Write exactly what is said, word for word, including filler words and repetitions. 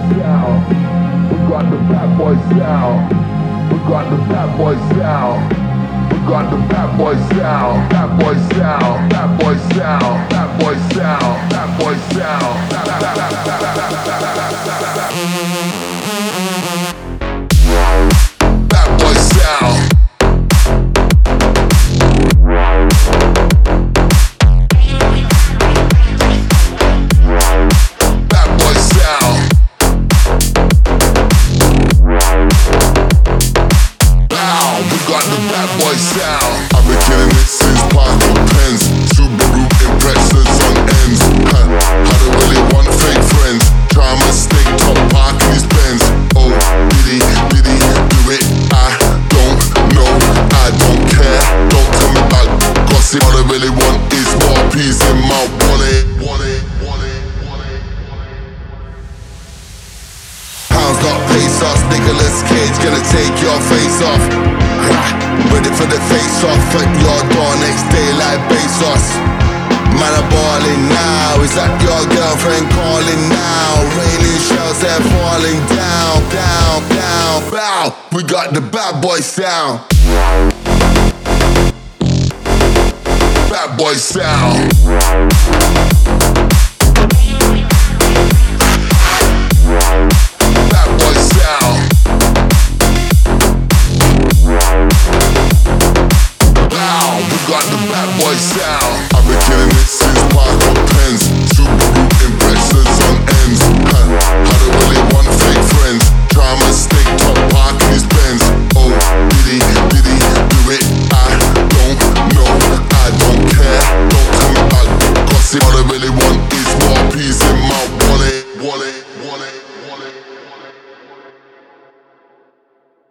sound. We got the bad boy sound. We got the bad boy sound. We got the bad boy sound. Bad boy sound. Bad boy sound. Bad boy sound. Bad boy sound. Bad boy sound. Bad boy sound. I've been killing it since Parker pens, Subaru impressors on ends. Huh, I don't really want fake friends. Try a mistake, top park in these Benz. Oh, did he, did he do it? I don't know, I don't care. Don't tell me about gossip. All I really want is more peas in my wallet. Pounds got pesos, Nicolas Cage gonna take your face off. Ready for the face off at your door next day like Bezos. Man, I'm balling now. Is that your girlfriend calling now? Raining shells, they're falling down, down, down, bow. We got the bad boy sound. Bad boy sound. Bad boy sound. Got the bad boy sound. I've been killing it since Parker